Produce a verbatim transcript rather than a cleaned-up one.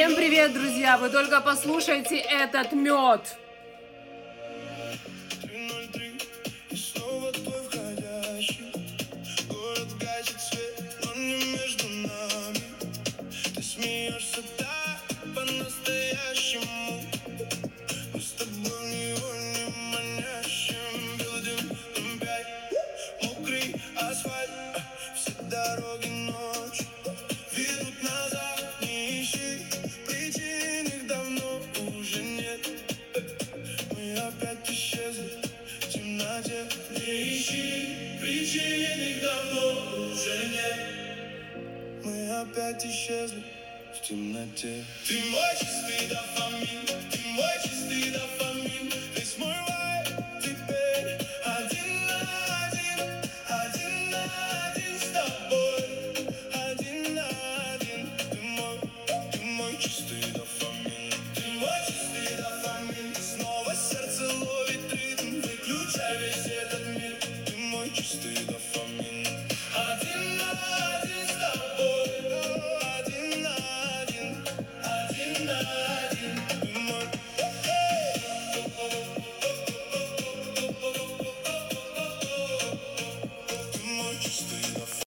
Всем привет, друзья! Вы только послушайте этот мед. Опять исчезли в темноте. Ты мой чистый дофамин, ты мой чистый дофамин. Весь мой вайб теперь один на один, один на один с тобой, один на один. Ты мой, ты мой чистый дофамин, ты мой чистый дофамин. Снова сердце ловит ритм, выключай весь этот мир. Ты мой чистый дофамин.